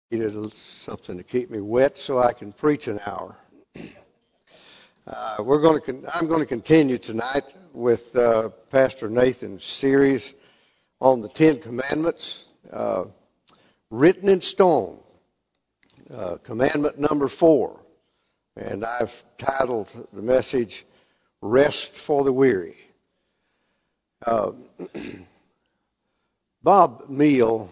Needed something to keep me wet so I can preach an hour. I'm going to continue tonight with Pastor Nathan's series on the Ten Commandments, written in stone, commandment number 4. And I've titled the message, Rest for the Weary. Bob Meal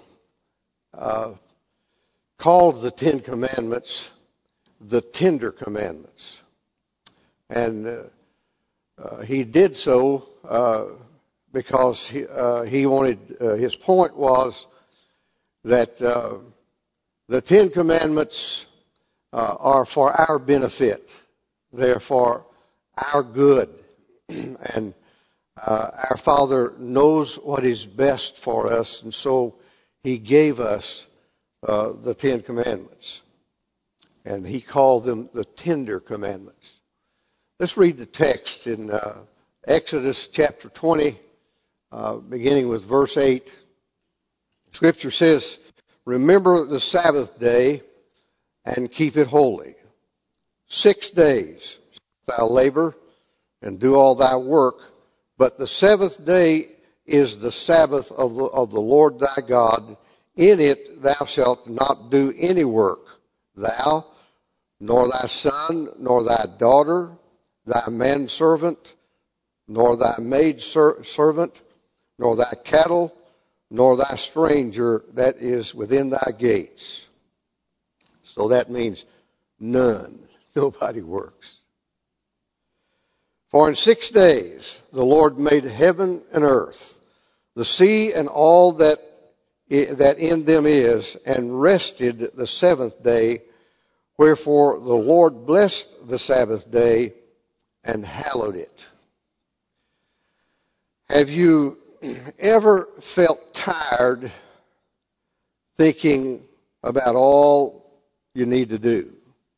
called the Ten Commandments the Tender Commandments. And he did so because he wanted, his point was that the Ten Commandments are for our benefit. They're for our good. And our Father knows what is best for us, and so He gave us the Ten Commandments. And He called them the Tender Commandments. Let's read the text in Exodus chapter 20, beginning with verse 8. Scripture says, "Remember the Sabbath day and keep it holy. 6 days shalt thou labor and do all thy work, but the seventh day is the Sabbath of the Lord thy God. In it thou shalt not do any work, thou, nor thy son, nor thy daughter, thy manservant, nor thy maidservant, nor thy cattle, nor thy stranger that is within thy gates." So that means none. Nobody works. "For in 6 days the Lord made heaven and earth, the sea and all that in them is, and rested the seventh day. Wherefore the Lord blessed the Sabbath day and hallowed it." Have you ever felt tired thinking about all you need to do?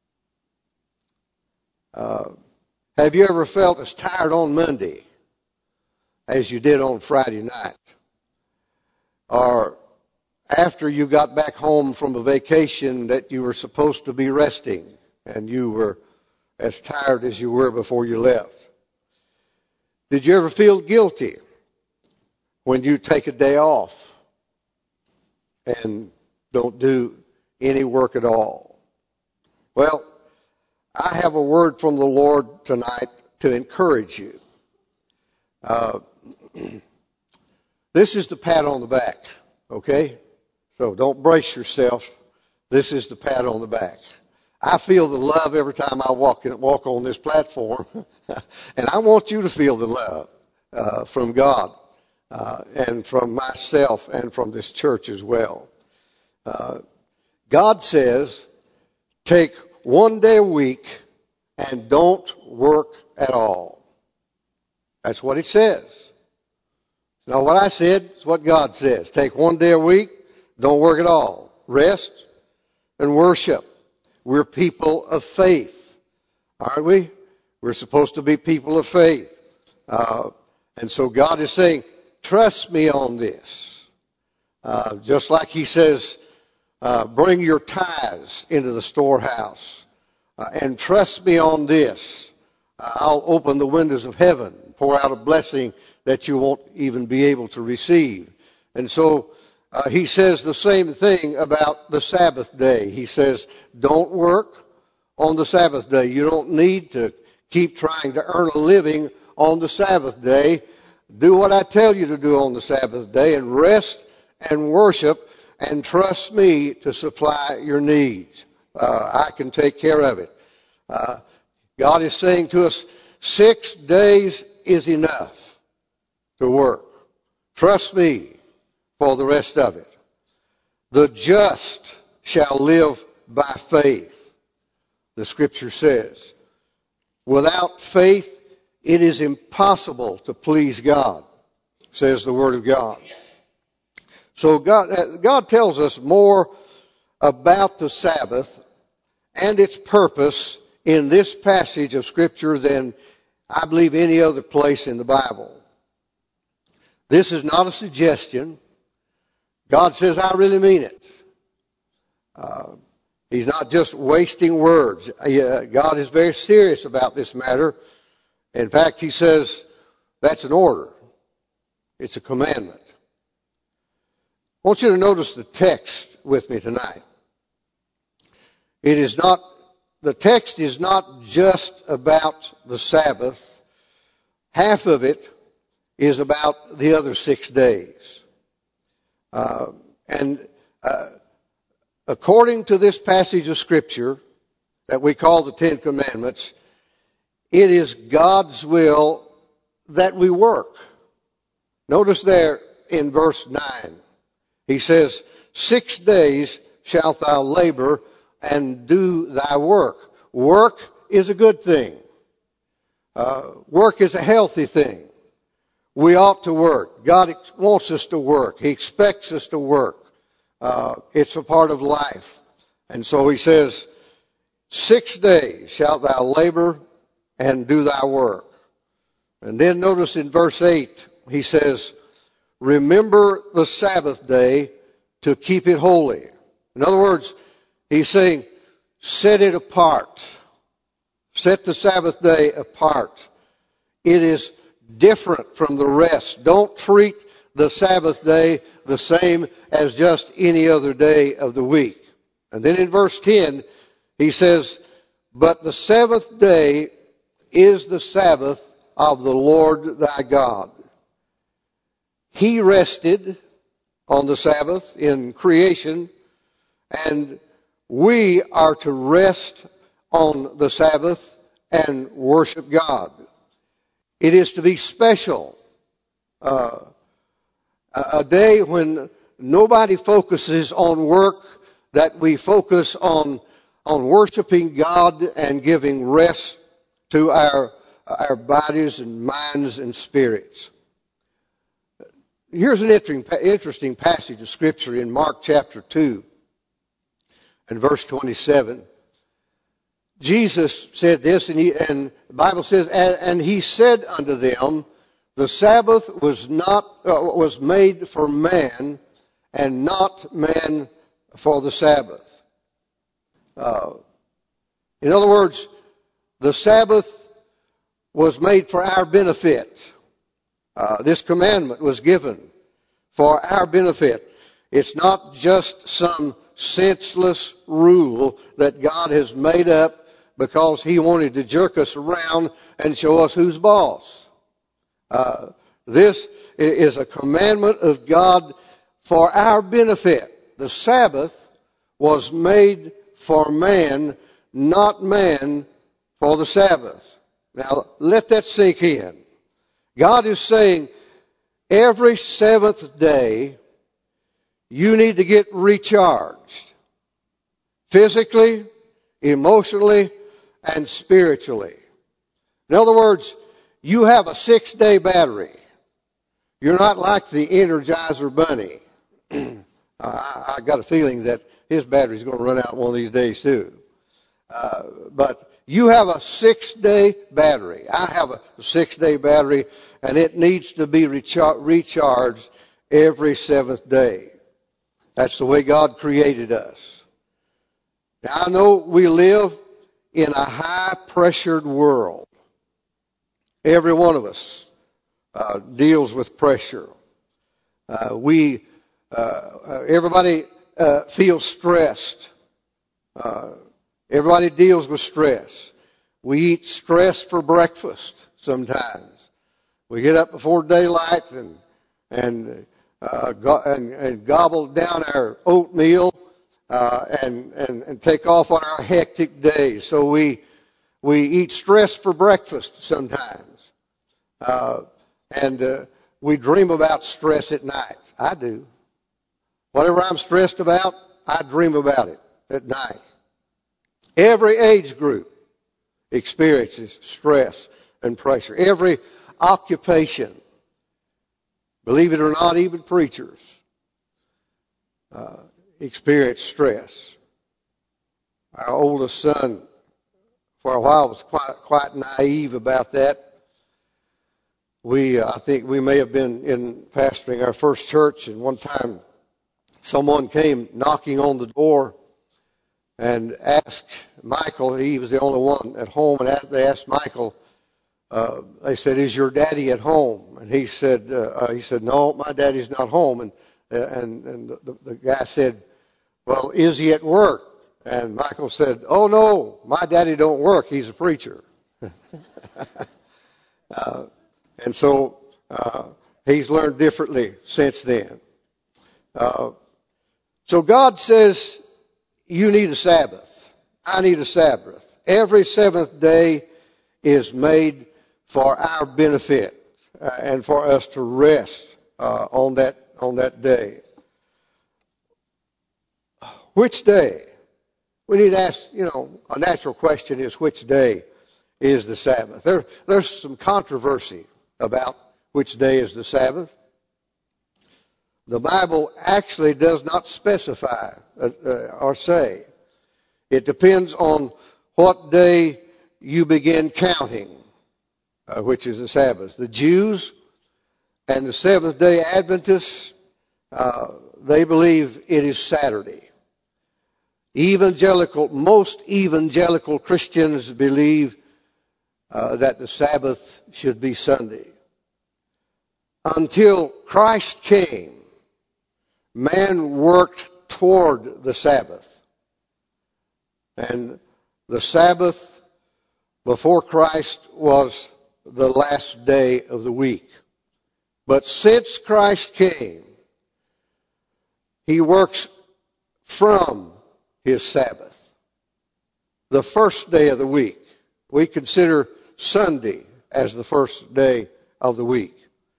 Have you ever felt as tired on Monday as you did on Friday night? Or after you got back home from a vacation that you were supposed to be resting and you were as tired as you were before you left? Did you ever feel guilty when you take a day off and don't do any work at all? Well, I have a word from the Lord tonight to encourage you. This is the pat on the back, okay? So don't brace yourself. This is the pat on the back. I feel the love every time I walk on this platform, and I want you to feel the love from God and from myself and from this church as well. God says, take 1 day a week and don't work at all. That's what it says. It's not what I said, it's what God says. Take 1 day a week, don't work at all. Rest and worship. We're people of faith, aren't we? We're supposed to be people of faith. And so God is saying, trust me on this. Just like He says, bring your tithes into the storehouse and trust me on this. I'll open the windows of heaven, pour out a blessing that you won't even be able to receive. And so He says the same thing about the Sabbath day. He says, don't work on the Sabbath day. You don't need to keep trying to earn a living on the Sabbath day. Do what I tell you to do on the Sabbath day and rest and worship and trust me to supply your needs. I can take care of it. God is saying to us, 6 days is enough to work. Trust me for the rest of it. The just shall live by faith, the Scripture says. Without faith, it is impossible to please God, says the Word of God. So God tells us more about the Sabbath and its purpose in this passage of Scripture than I believe any other place in the Bible. This is not a suggestion. God says, I really mean it. He's not just wasting words. God is very serious about this matter. In fact, he says that's an order. It's a commandment. I want you to notice the text with me tonight. The text is not just about the Sabbath. Half of it is about the other 6 days. According to this passage of Scripture that we call the Ten Commandments, it is God's will that we work. Notice there in verse 9, he says, 6 days shalt thou labor and do thy work. Work is a good thing. Work is a healthy thing. We ought to work. God wants us to work. He expects us to work. It's a part of life. And so he says, 6 days shalt thou labor and do thy work. And then notice in verse 8, he says, remember the Sabbath day to keep it holy. In other words, he's saying, set it apart. Set the Sabbath day apart. It is different from the rest. Don't treat the Sabbath day the same as just any other day of the week. And then in verse 10, he says, but the seventh day is the Sabbath of the Lord thy God. He rested on the Sabbath in creation, and we are to rest on the Sabbath and worship God. It is to be special. A day when nobody focuses on work, that we focus on worshiping God and giving rest to our bodies and minds and spirits. Here's an interesting passage of Scripture in Mark chapter 2 and verse 27. Jesus said this, and the Bible says, and he said unto them, the Sabbath was made for man, and not man for the Sabbath. In other words, the Sabbath was made for our benefit. This commandment was given for our benefit. It's not just some senseless rule that God has made up because he wanted to jerk us around and show us who's boss. This is a commandment of God for our benefit. The Sabbath was made for man, not man for the Sabbath. Now, let that sink in. God is saying, every seventh day, you need to get recharged. Physically, emotionally, and spiritually. In other words, you have a 6-day battery. You're not like the Energizer Bunny. I got a feeling that his battery's going to run out one of these days too. But you have a 6-day battery. I have a 6-day battery, and it needs to be recharged every seventh day. That's the way God created us. Now, I know we live in a high-pressured world. Every one of us deals with pressure. Everybody feels stressed. Everybody deals with stress. We eat stress for breakfast sometimes. We get up before daylight and gobble down our oatmeal and take off on our hectic days. So we eat stress for breakfast sometimes. And we dream about stress at night. I do. Whatever I'm stressed about, I dream about it at night. Every age group experiences stress and pressure. Every occupation, believe it or not, even preachers experience stress. Our oldest son, for a while, was quite naive about that. I think we may have been in pastoring our first church, and one time someone came knocking on the door, and asked Michael. He was the only one at home, and they asked Michael. They said, "Is your daddy at home?" And he said, "No, my daddy's not home." And the guy said, "Well, is he at work?" And Michael said, "Oh no, my daddy don't work. He's a preacher." And so he's learned differently since then. So God says, you need a Sabbath. I need a Sabbath. Every seventh day is made for our benefit and for us to rest on that day. Which day? We need to ask, a natural question is, which day is the Sabbath? There's some controversy about which day is the Sabbath. The Bible actually does not specify or say. It depends on what day you begin counting, which is the Sabbath. The Jews and the Seventh-day Adventists, they believe it is Saturday. Most evangelical Christians believe that the Sabbath should be Sunday. Until Christ came, man worked toward the Sabbath. And the Sabbath before Christ was the last day of the week. But since Christ came, he works from his Sabbath. The first day of the week. We consider Sunday as the first day of the week.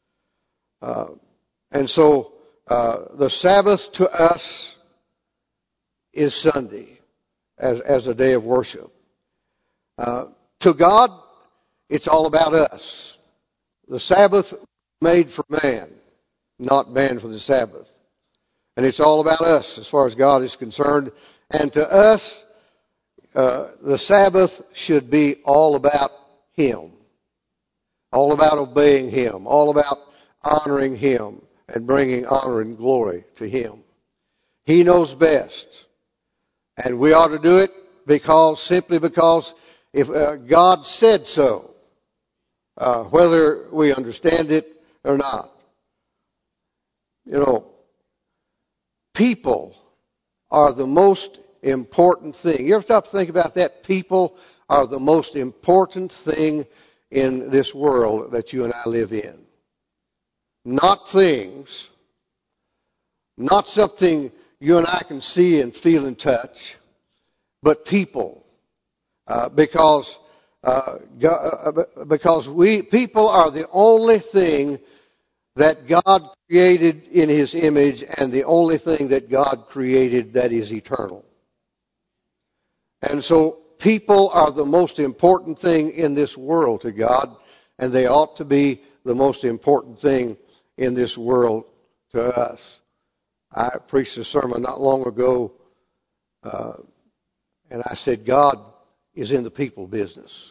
And so the Sabbath to us is Sunday as a day of worship. To God, it's all about us. The Sabbath made for man, not man for the Sabbath. And it's all about us as far as God is concerned. And to us, the Sabbath should be all about Him. All about obeying Him. All about honoring Him and bringing honor and glory to Him. He knows best. And we ought to do it simply because if God said so, whether we understand it or not. People are the most important thing. You ever stop to think about that? People are the most important thing in this world that you and I live in. Not things, not something you and I can see and feel and touch, but people. Because people are the only thing that God created in His image and the only thing that God created that is eternal. And so people are the most important thing in this world to God, and they ought to be the most important thing in this world to us. I preached a sermon not long ago, and I said, God is in the people business.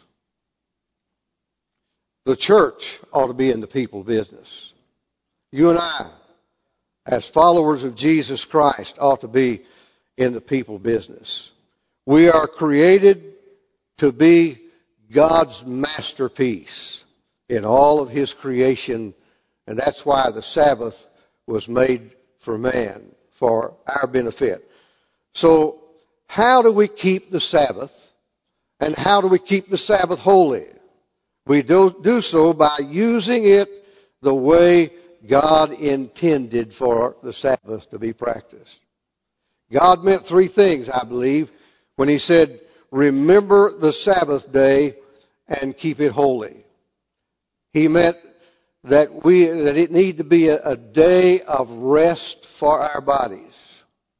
The church ought to be in the people business. You and I, as followers of Jesus Christ, ought to be in the people business. We are created to be God's masterpiece in all of His creation, and that's why the Sabbath was made for man, for our benefit. So, how do we keep the Sabbath, and how do we keep the Sabbath holy? We do so by using it the way God intended for the Sabbath to be practiced. God meant three things, I believe, when He said, remember the Sabbath day and keep it holy. He meant that it need to be a day of rest for our bodies.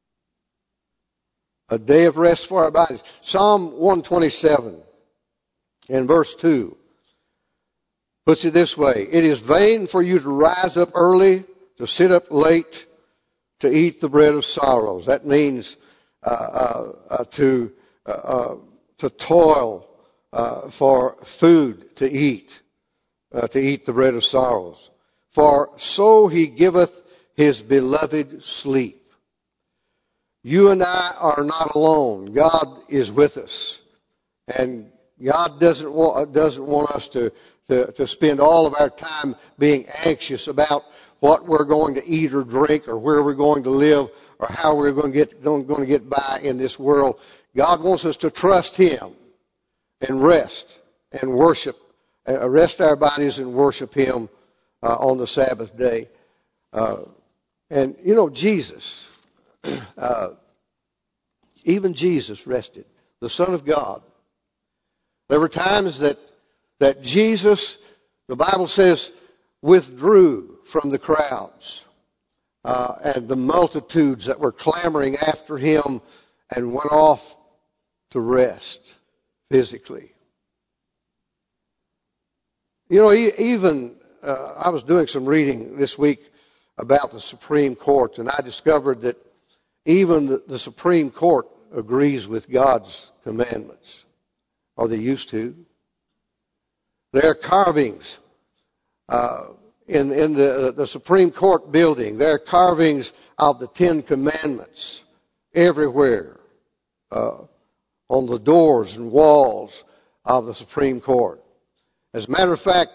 A day of rest for our bodies. Psalm 127 in verse 2 puts it this way: it is vain for you to rise up early, to sit up late, to eat the bread of sorrows. That means to toil for food to eat the bread of sorrows. For so He giveth His beloved sleep. You and I are not alone. God is with us. And God doesn't want us to spend all of our time being anxious about what we're going to eat or drink or where we're going to live or how we're going to get by in this world. God wants us to trust Him and rest and worship, rest our bodies and worship Him on the Sabbath day. And you know, Jesus, even Jesus rested, the Son of God. There were times that Jesus, the Bible says, withdrew from the crowds and the multitudes that were clamoring after Him and went off to rest physically. You know, even I was doing some reading this week about the Supreme Court, and I discovered that even the Supreme Court agrees with God's commandments, or they used to. There are carvings in the Supreme Court building. There are carvings of the Ten Commandments everywhere on the doors and walls of the Supreme Court. As a matter of fact,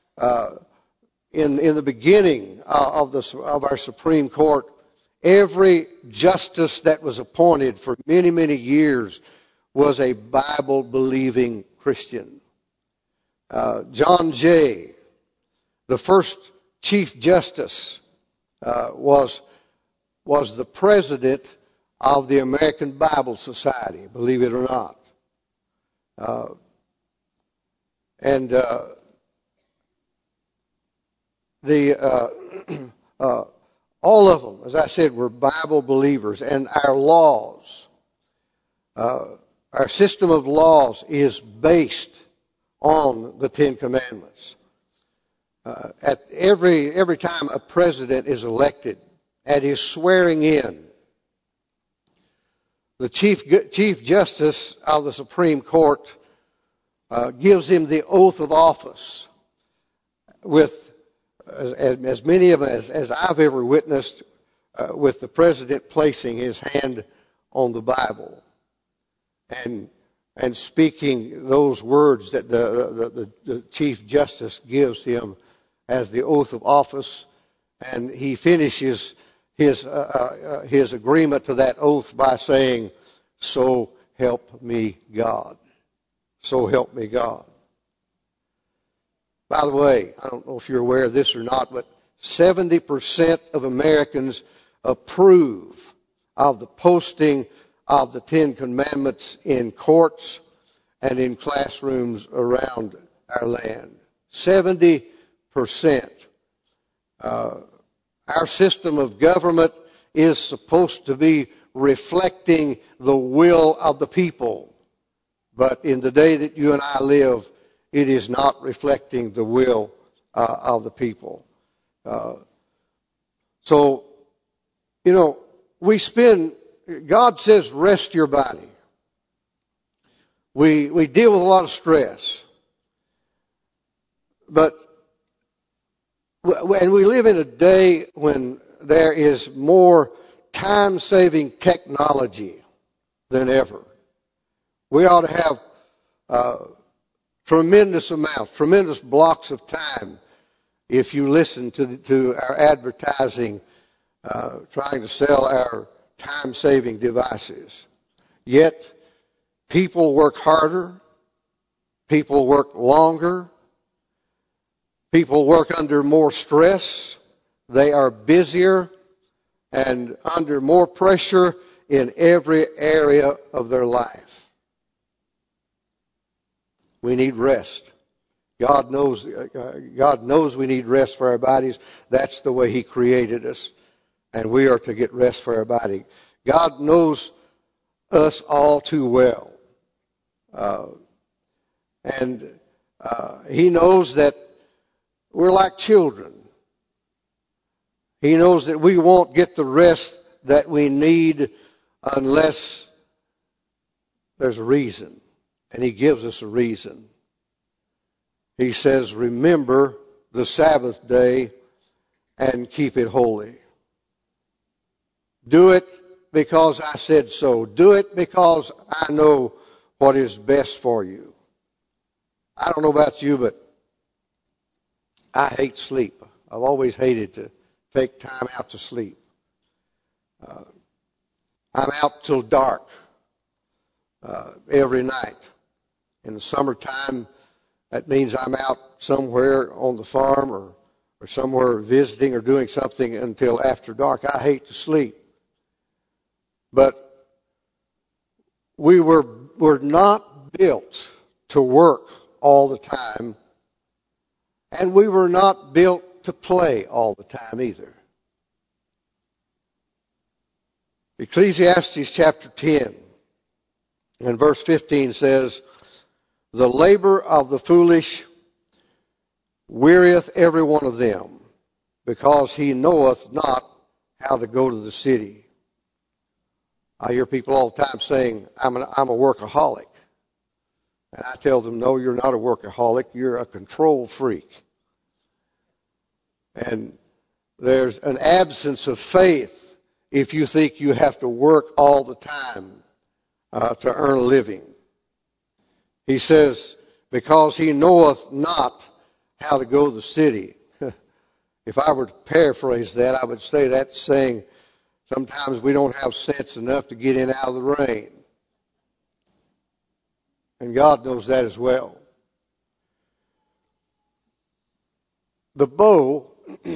in the beginning of our Supreme Court, every justice that was appointed for many, many years was a Bible-believing Christian. John Jay, the first Chief Justice, was the president of the American Bible Society, believe it or not. All of them, as I said, were Bible believers. And our laws, our system of laws is based on the Ten Commandments. At every time a president is elected, at his swearing in, the Chief Justice of the Supreme Court gives him the oath of office with as many of them as I've ever witnessed, with the president placing his hand on the Bible and speaking those words that the Chief Justice gives him as the oath of office, and he finishes his agreement to that oath by saying, "So help me God. So help me God." By the way, I don't know if you're aware of this or not, but 70% of Americans approve of the posting of the Ten Commandments in courts and in classrooms around our land. 70%. Our system of government is supposed to be reflecting the will of the people. But in the day that you and I live, it is not reflecting the will of the people. So, you know, God says, rest your body. We deal with a lot of stress. And we live in a day when there is more time-saving technology than ever. We ought to have tremendous blocks of time if you listen to our advertising trying to sell our time-saving devices. Yet, people work harder, people work longer, people work under more stress, they are busier and under more pressure in every area of their life. We need rest. God knows we need rest for our bodies. That's the way He created us. And we are to get rest for our body. God knows us all too well. He knows that we're like children. He knows that we won't get the rest that we need unless there's a reason. And He gives us a reason. He says, remember the Sabbath day and keep it holy. Do it because I said so. Do it because I know what is best for you. I don't know about you, but I hate sleep. I've always hated to take time out to sleep. I'm out till dark every night. In the summertime, that means I'm out somewhere on the farm or somewhere visiting or doing something until after dark. I hate to sleep. But we're not built to work all the time, and we were not built to play all the time either. Ecclesiastes chapter 10 and verse 15 says, "The labor of the foolish wearieth every one of them, because he knoweth not how to go to the city." I hear people all the time saying, I'm a workaholic. And I tell them, no, you're not a workaholic. You're a control freak. And there's an absence of faith if you think you have to work all the time to earn a living. He says, because he knoweth not how to go to the city. If I were to paraphrase that, I would say that's saying sometimes we don't have sense enough to get in out of the rain. And God knows that as well. The bow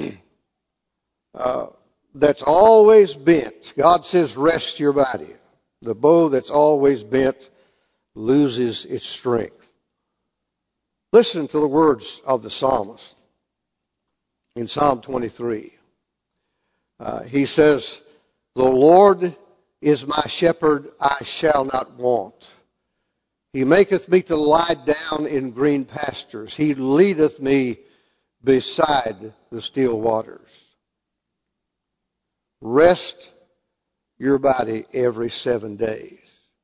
that's always bent, God says, rest your body. The bow that's always bent loses its strength. Listen to the words of the psalmist in Psalm 23. He says, "The Lord is my shepherd, I shall not want. He maketh me to lie down in green pastures. He leadeth me beside the still waters." Rest your body every 7 days.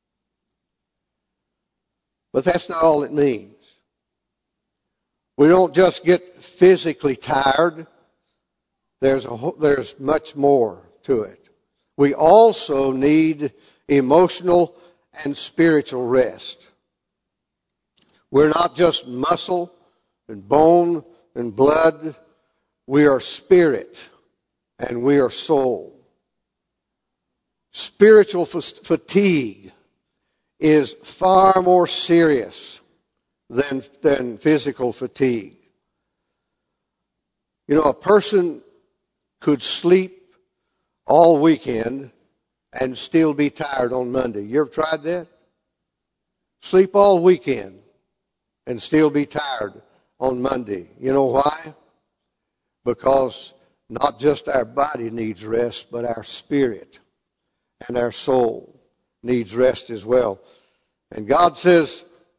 But that's not all it means. We don't just get physically tired. There's much more to it. We also need emotional and spiritual rest. We're not just muscle and bone and blood. We are spirit and we are soul. Spiritual fatigue is far more serious than physical fatigue. You know, a person could sleep all weekend and still be tired on Monday. You ever tried that? Sleep all weekend and still be tired on Monday. You know why? Because not just our body needs rest, but our spirit and our soul needs rest as well. And God says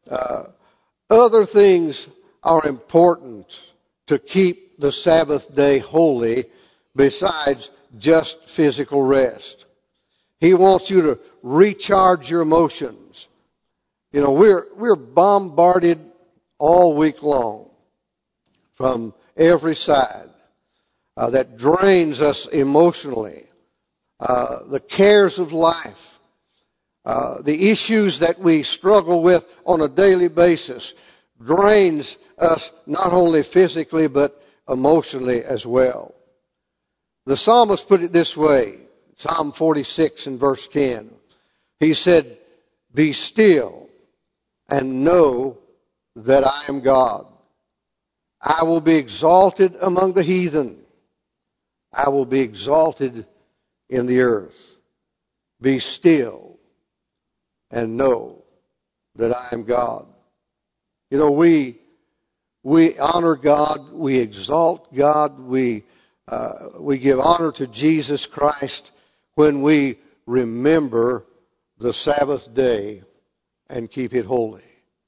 other things are important to keep the Sabbath day holy besides just physical rest. He wants you to recharge your emotions. You know, we're bombarded all week long from every side that drains us emotionally. The cares of life, the issues that we struggle with on a daily basis drains us not only physically but emotionally as well. The psalmist put it this way, Psalm 46 and verse 10. He said, "Be still and know that I am God. I will be exalted among the heathen. I will be exalted in the earth. Be still and know that I am God." You know, we honor God, we exalt God, we give honor to Jesus Christ when we remember the Sabbath day and keep it holy.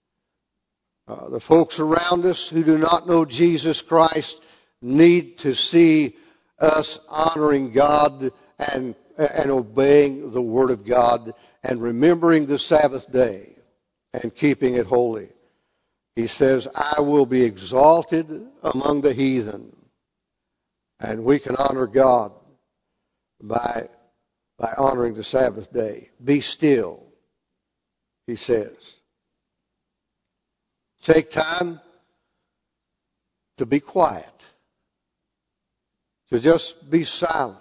The folks around us who do not know Jesus Christ need to see us honoring God and obeying the Word of God and remembering the Sabbath day and keeping it holy. He says, "I will be exalted among the heathen." And we can honor God by by honoring the Sabbath day. Be still, he says. Take time to be quiet, to just be silent.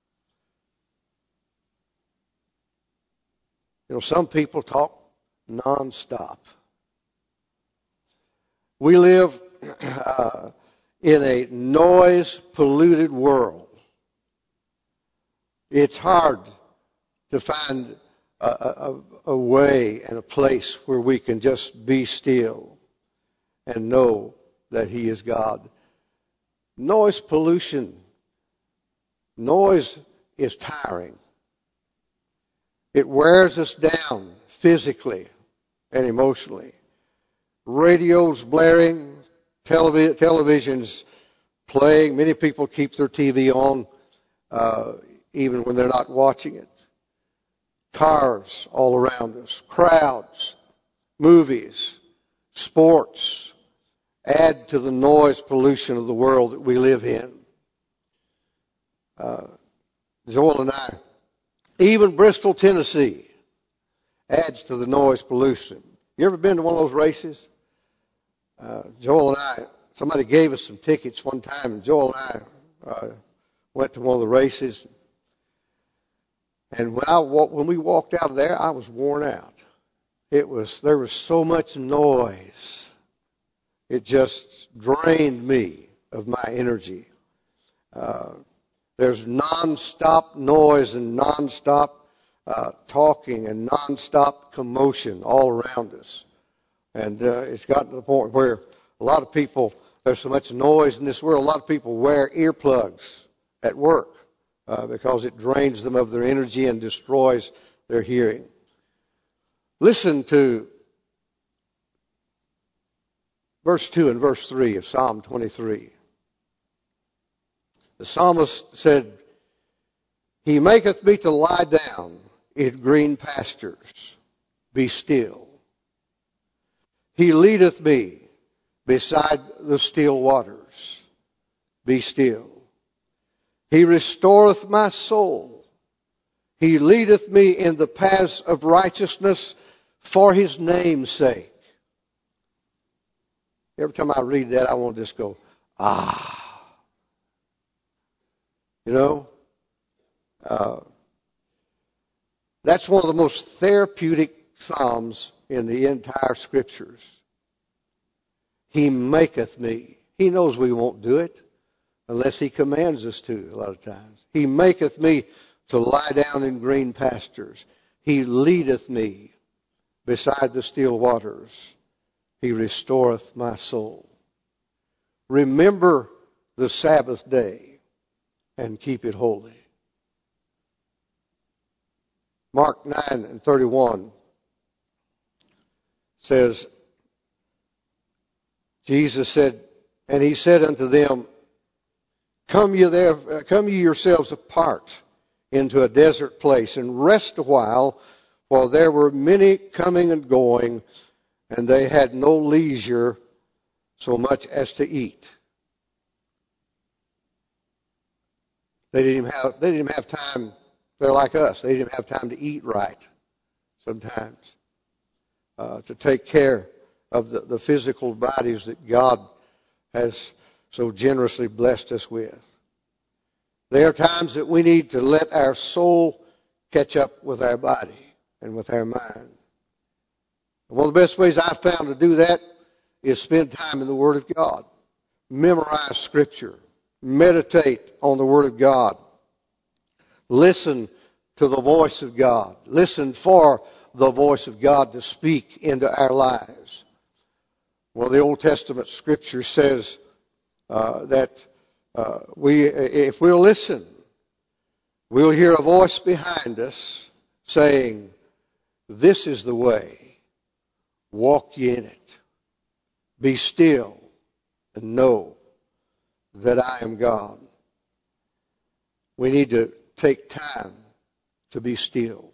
You know, some people talk nonstop. We live in a noise-polluted world. It's hard to find a way and a place where we can just be still and know that He is God. Noise pollution. Noise is tiring. It wears us down physically and emotionally. Radios blaring, televisions playing. Many people keep their TV on even when they're not watching it. Cars all around us, crowds, movies, sports add to the noise pollution of the world that we live in. Joel and I, even Bristol, Tennessee, adds to the noise pollution. You ever been to one of those races? Joel and I, somebody gave us some tickets one time, and Joel and I went to one of the races. And when we walked out of there, I was worn out. There was so much noise. It just drained me of my energy. There's nonstop noise and nonstop talking and nonstop commotion all around us. And it's gotten to the point where a lot of people, there's so much noise in this world, a lot of people wear earplugs at work because it drains them of their energy and destroys their hearing. Listen to verse 2 and verse 3 of Psalm 23. The psalmist said, He maketh me to lie down in green pastures. Be still. He leadeth me beside the still waters. Be still. He restoreth my soul. He leadeth me in the paths of righteousness for His name's sake. Every time I read that, I want to just go, ah. You know? That's one of the most therapeutic psalms in the entire Scriptures. He maketh me. He knows we won't do it unless He commands us to a lot of times. He maketh me to lie down in green pastures. He leadeth me beside the still waters. He restoreth my soul. Remember the Sabbath day and keep it holy. Mark 9:31 says, Jesus said, and He said unto them, Come ye yourselves apart into a desert place and rest a while, for there were many coming and going, and they had no leisure so much as to eat. They didn't even have time. They're like us. They didn't have time to eat right sometimes, to take care of the physical bodies that God has so generously blessed us with. There are times that we need to let our soul catch up with our body and with our mind. One of the best ways I've found to do that is spend time in the Word of God. Memorize Scripture. Meditate on the Word of God. Listen to the voice of God. Listen for the voice of God to speak into our lives. One of the Old Testament scriptures says that if we'll listen, we'll hear a voice behind us saying, This is the way. Walk ye in it. Be still and know that I am God. We need to take time to be still.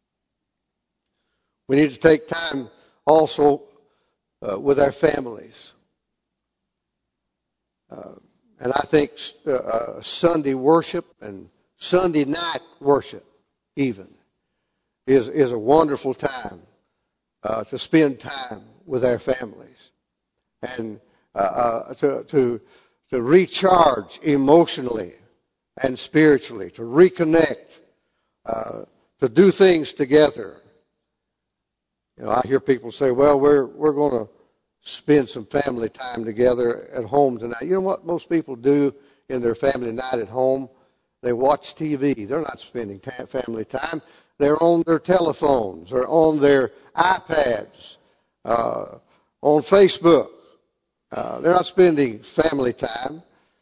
We need to take time also with our families. And I think Sunday worship and Sunday night worship even, is a wonderful time to spend time with our families and to recharge emotionally and spiritually, to reconnect, to do things together. I hear people say, well, we're going to spend some family time together at home tonight. You know what most people do in their family night at home? They watch TV. They're not spending family time. They're on their telephones or on their iPads, on Facebook. They're not spending family time.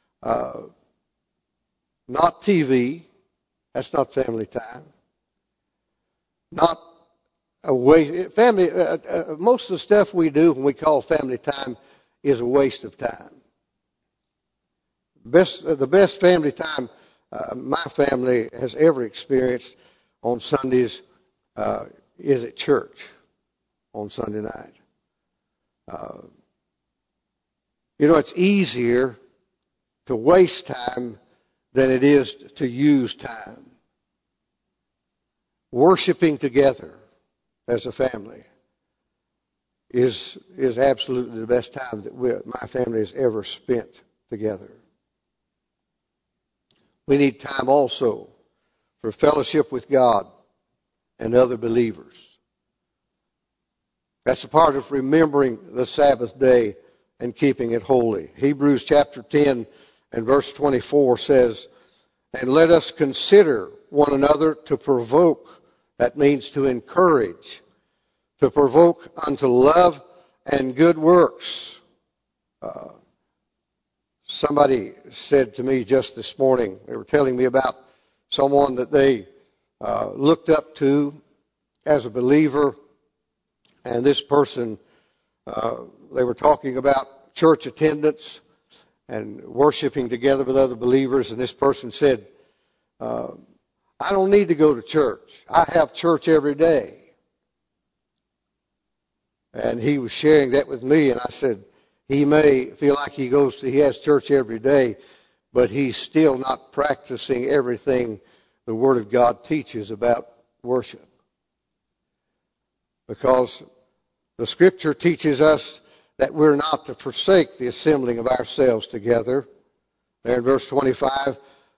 Not TV. That's not family time. Not a waste. Family. Most of the stuff we do when we call family time is a waste of time. The best family time my family has ever experienced on Sundays is at church on Sunday night. It's easier to waste time than it is to use time. Worshiping together as a family is absolutely the best time that my family has ever spent together. We need time also for fellowship with God and other believers. That's a part of remembering the Sabbath day and keeping it holy. Hebrews chapter 10 and verse 24 says, and let us consider one another to provoke, that means to encourage, to provoke unto love and good works. Somebody said to me just this morning, they were telling me about someone that they looked up to as a believer, and this person, they were talking about church attendance and worshiping together with other believers, and this person said, I don't need to go to church. I have church every day. And he was sharing that with me, and I said, he may feel like he has church every day, but he's still not practicing everything the Word of God teaches about worship. Because the Scripture teaches us that we're not to forsake the assembling of ourselves together. There in verse 25,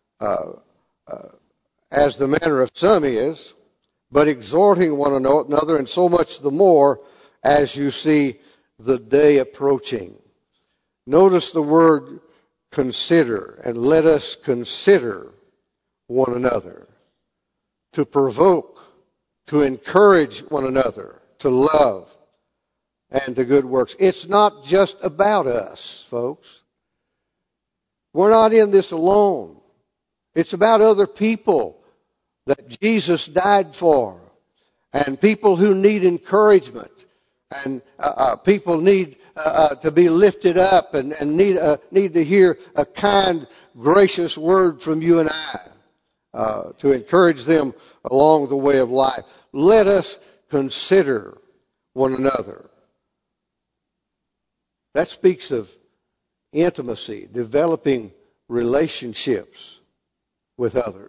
as the manner of some is, but exhorting one another, and so much the more as you see the day approaching. Notice the word consider, and let us consider one another. To provoke, to encourage one another, to love, and to good works. It's not just about us, folks. We're not in this alone. It's about other people that Jesus died for, and people who need encouragement, and people need to be lifted up, and need to hear a kind, gracious word from you and I to encourage them along the way of life. Let us consider one another. That speaks of intimacy, developing relationships with others.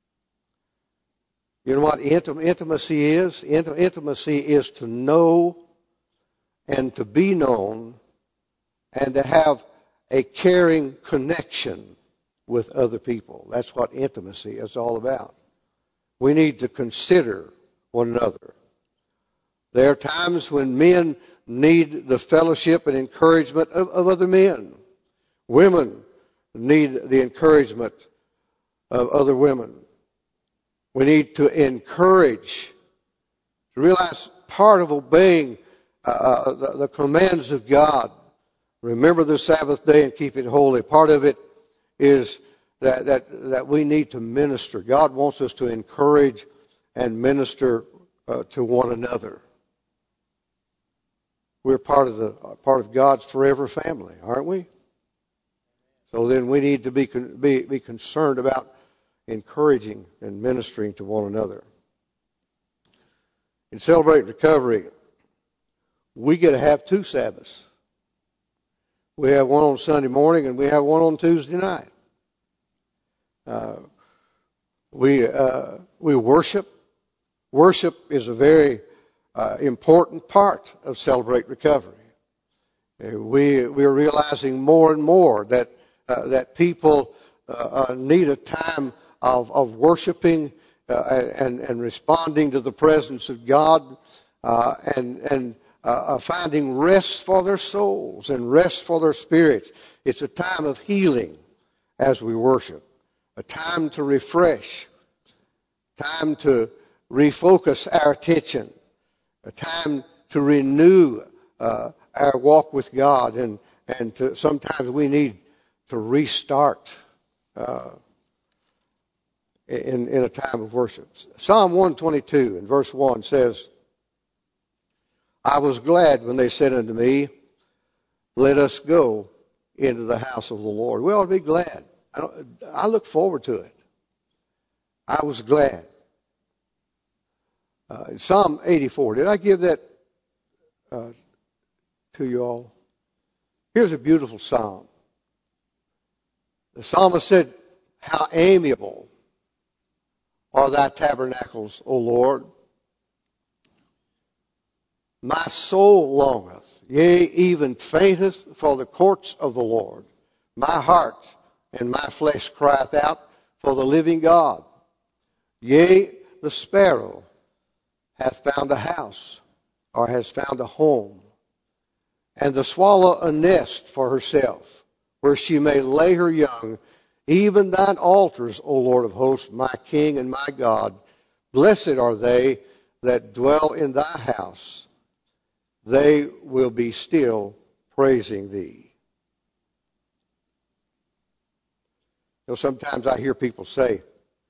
You know what intimacy is? Intimacy is to know and to be known and to have a caring connection with other people. That's what intimacy is all about. We need to consider one another. There are times when men need the fellowship and encouragement of other men. Women need the encouragement of other women. We need to encourage, to realize part of obeying the commands of God. Remember the Sabbath day and keep it holy. Part of it is that we need to minister. God wants us to encourage and minister to one another. We're part of God's forever family, aren't we? So then we need to be concerned about encouraging and ministering to one another. In Celebrate Recovery, we get to have 2 Sabbaths. We have one on Sunday morning and we have one on Tuesday night. We worship Worship is a very important part of Celebrate Recovery. We're realizing more and more that people need a time of worshiping and responding to the presence of God and finding rest for their souls and rest for their spirits. It's a time of healing as we worship, a time to refresh, time to refocus our attention, a time to renew our walk with God, and sometimes we need to restart in a time of worship. Psalm 122 in verse 1 says, I was glad when they said unto me, let us go into the house of the Lord. We ought to be glad. I look forward to it. I was glad. Psalm 84, did I give that to you all? Here's a beautiful psalm. The psalmist said, how amiable are thy tabernacles, O Lord. My soul longeth, yea, even fainteth for the courts of the Lord. My heart and my flesh crieth out for the living God. Yea, the sparrow hath found a house, or has found a home, and the swallow a nest for herself, where she may lay her young. Even thine altars, O Lord of hosts, my King and my God. Blessed are they that dwell in thy house. They will be still praising thee. You know, sometimes I hear people say,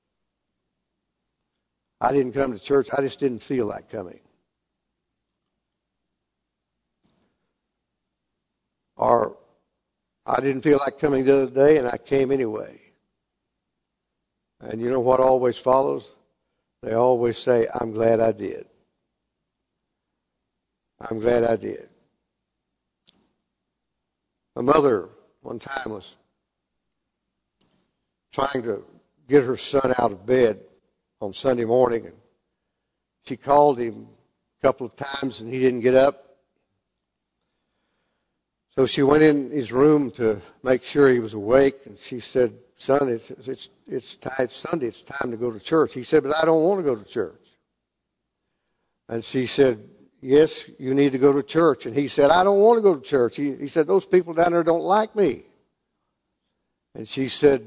I didn't come to church, I just didn't feel like coming. Or, I didn't feel like coming the other day and I came anyway. And you know what always follows? They always say, I'm glad I did. I'm glad I did. My mother one time was trying to get her son out of bed on Sunday morning, and she called him a couple of times and he didn't get up. So she went in his room to make sure he was awake, and she said, son, it's Sunday, it's time to go to church. He said, but I don't want to go to church. And she said, yes, you need to go to church. And he said, I don't want to go to church. He said, those people down there don't like me. And she said,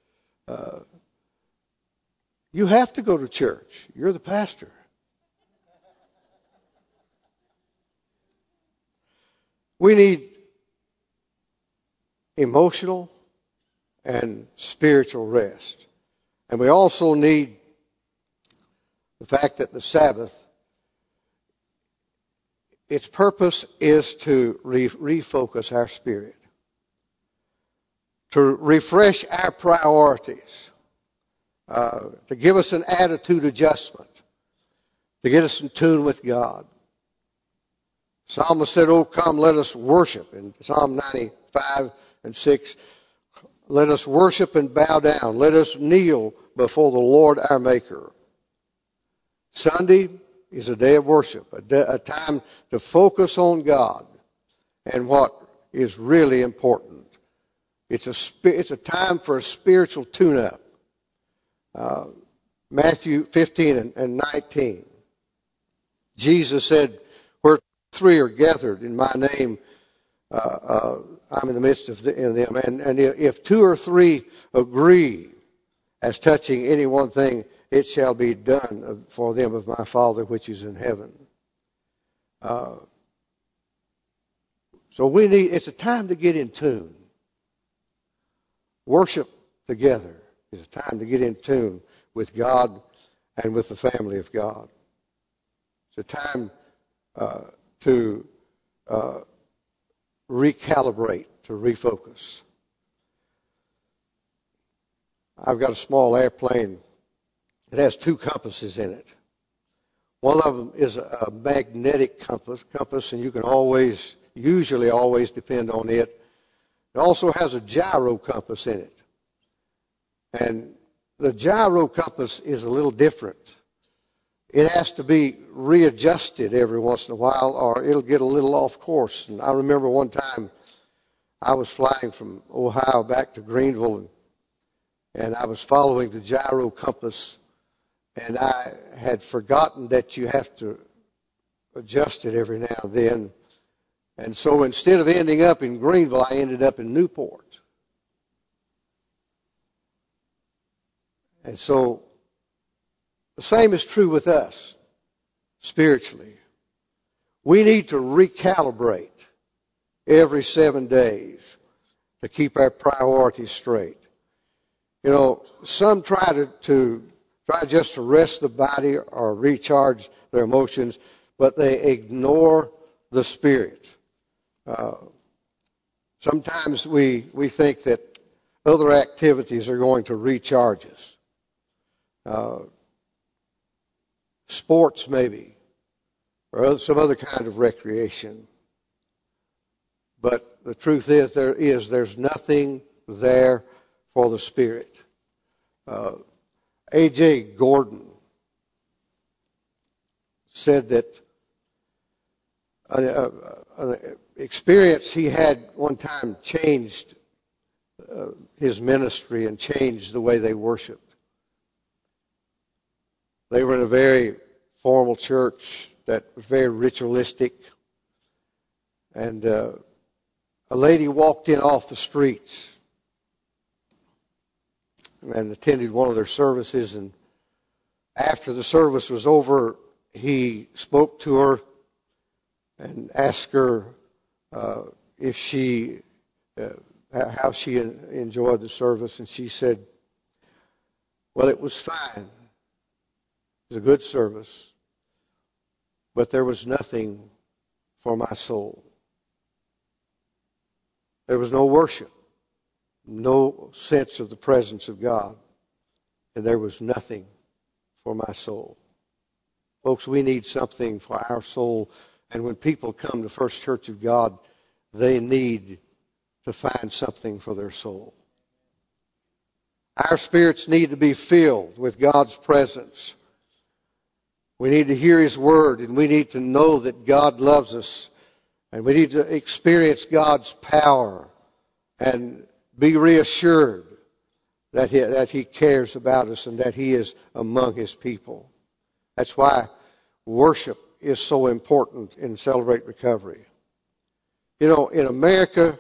you have to go to church. You're the pastor. We need emotional and spiritual rest. And we also need the fact that the Sabbath, its purpose is to refocus our spirit, to refresh our priorities, to give us an attitude adjustment, to get us in tune with God. Psalmist said, oh, come, let us worship. In Psalm 95 and 6, let us worship and bow down. Let us kneel before the Lord our Maker. Sunday is a day of worship, a time to focus on God and what is really important. It's a time for a spiritual tune-up. Matthew 15 and 19. Jesus said, where three are gathered in my name, I'm in the midst of them. And if two or three agree as touching any one thing, it shall be done for them of my Father which is in heaven. So it's a time to get in tune. Worship together is a time to get in tune with God and with the family of God. It's a time to recalibrate, to refocus. I've got a small airplane. It has two compasses in it. One of them is a magnetic compass, and you can usually always depend on it. It also has a gyro compass in it. And the gyro compass is a little different. it has to be readjusted every once in a while, or it'll get a little off course. And I remember one time I was flying from Ohio back to Greenville, and I was following the gyro compass, and I had forgotten that you have to adjust it every now and then. And so instead of ending up in Greenville, I ended up in Newport. And so the same is true with us spiritually. We need to recalibrate every 7 days to keep our priorities straight. You know, some try just to rest the body or recharge their emotions, but they ignore the spirit. Sometimes we think that other activities are going to recharge us. Sports maybe, or some other kind of recreation. But the truth is there's nothing there for the spirit. A.J. Gordon said that an experience he had one time changed his ministry and changed the way they worshiped. They were in a very formal church that was very ritualistic, and a lady walked in off the streets and attended one of their services, and after the service was over, he spoke to her and asked her if she how she enjoyed the service, and she said, well, it was fine. It was a good service, but there was nothing for my soul. There was no worship, no sense of the presence of God, and there was nothing for my soul. Folks, we need something for our soul, and when people come to First Church of God, they need to find something for their soul. Our spirits need to be filled with God's presence. We need to hear His Word, and we need to know that God loves us, and we need to experience God's power and be reassured that He cares about us and that He is among His people. That's why worship is so important in Celebrate Recovery. You know, in America,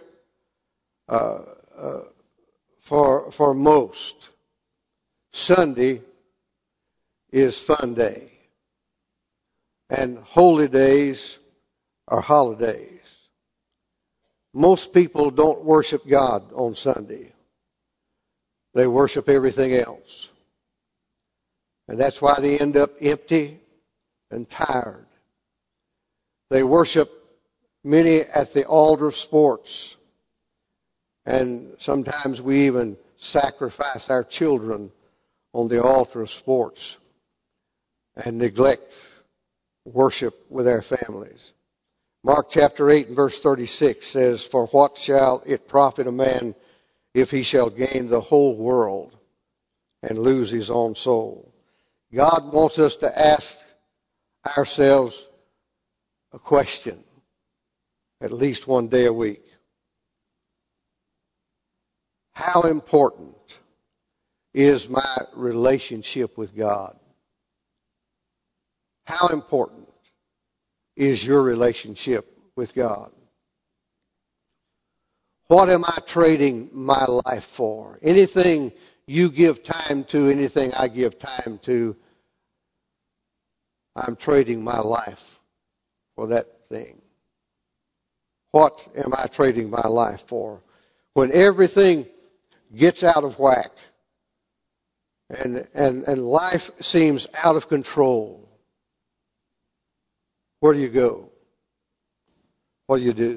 for most, Sunday is fun day, and holy days are holidays. Most people don't worship God on Sunday. They worship everything else. And that's why they end up empty and tired. They worship many at the altar of sports. And sometimes we even sacrifice our children on the altar of sports and neglect worship with our families. Mark chapter 8 and verse 36 says, for what shall it profit a man if he shall gain the whole world and lose his own soul? God wants us to ask ourselves a question at least one day a week. How important is my relationship with God? How important is your relationship with God? What am I trading my life for? Anything you give time to, anything I give time to, I'm trading my life for that thing. What am I trading my life for? When everything gets out of whack and life seems out of control, where do you go? What do you do?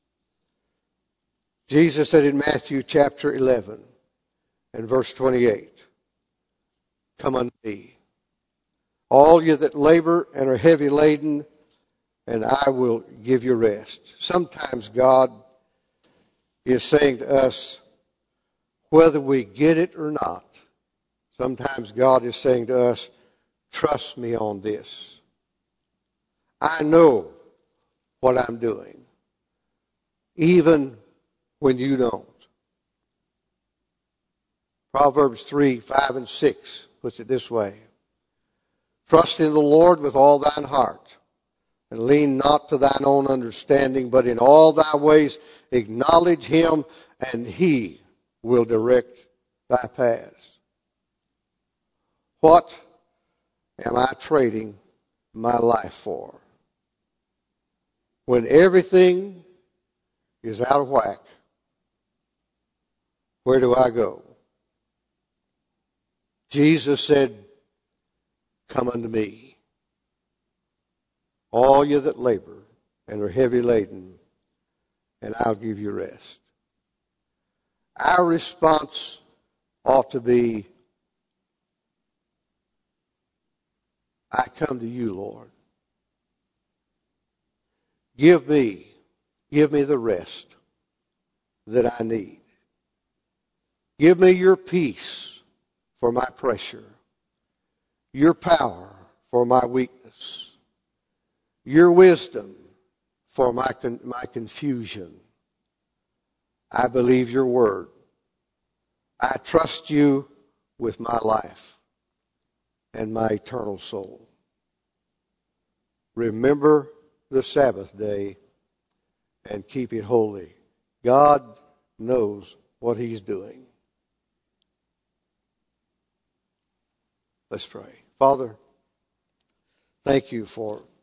Jesus said in Matthew chapter 11 and verse 28, come unto me, all you that labor and are heavy laden, and I will give you rest. Sometimes God is saying to us, whether we get it or not, sometimes God is saying to us, trust me on this. I know what I'm doing, even when you don't. Proverbs 3, 5, and 6 puts it this way. Trust in the Lord with all thine heart, and lean not to thine own understanding, but in all thy ways acknowledge him, and he will direct thy paths. What am I trading my life for? When everything is out of whack, where do I go? Jesus said, come unto me, all you that labor and are heavy laden, and I'll give you rest. Our response ought to be, I come to you, Lord. Give me the rest that I need. Give me your peace for my pressure, your power for my weakness, your wisdom for my confusion. I believe your word. I trust you with my life and my eternal soul. Remember the Sabbath day and keep it holy. God knows what he's doing. Let's pray. Father, thank you for